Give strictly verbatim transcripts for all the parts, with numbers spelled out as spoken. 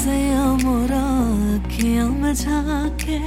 सया मोरा अखियां में झाके,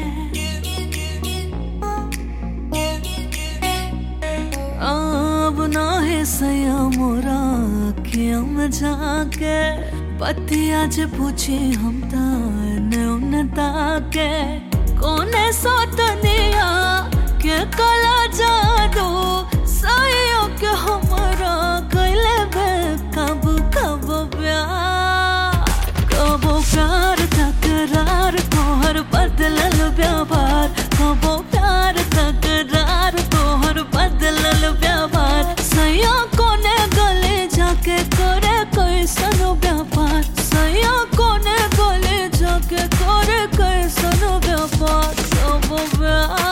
अब ना है सया मोरा अखियां में झाके। पति आज पूछे हम ताने उन ताके, कोने सोतनिया के कला जादू सयो के हमरा कैले बे काबू काबू प्यार। कबो प्यार तकरार तोहर बदलल व्यवहार, कबो प्यार तकरार तोहर बदलल व्यवहार। सया कोने गले जाके करे कैसन व्यापार, सया कोने गले जाके करे कैसन व्यापार। कबो प्यार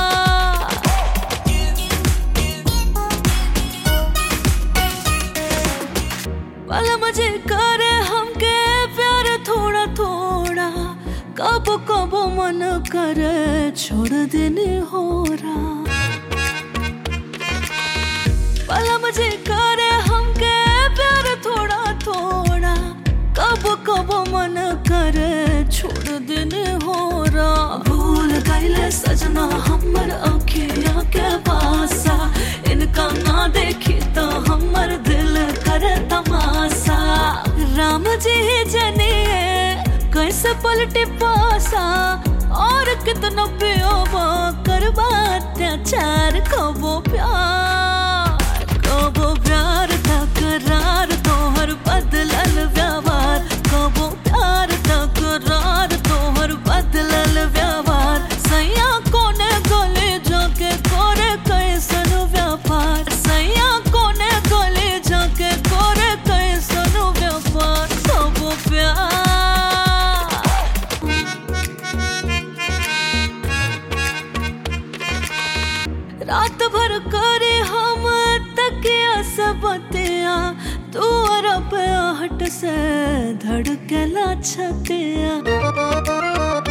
वाला मजे करे हमके प्यार थोड़ा थोड़ा, कब कब मन करे छोड़ देने हो रहा। वाला मजे करे हमके प्यार थोड़ा थोड़ा, कब कब मन करे छोड़ देने हो रहा। भूल गईले सजना हमर अखियां के पासा, इनका ना देखी तो हमर दिल करे तमाशा। राम जी जनिए कैसे पलटे पासा, और कितना पियोबा करबा अत्याचार। कबो प्यार कबो प्यार तकरार तोहर बदलल व्यवहार, कबो प्यार तकरार तोहर बदलल व्यवहार। सैया कोने गले जाके करे कैसन व्यापार, सैया कोने गले जाके करे कैसन व्यापार। कबो प्यार रात भर करे हम तकिया सबतिया, तू अरब हट से धड़केला छतिया।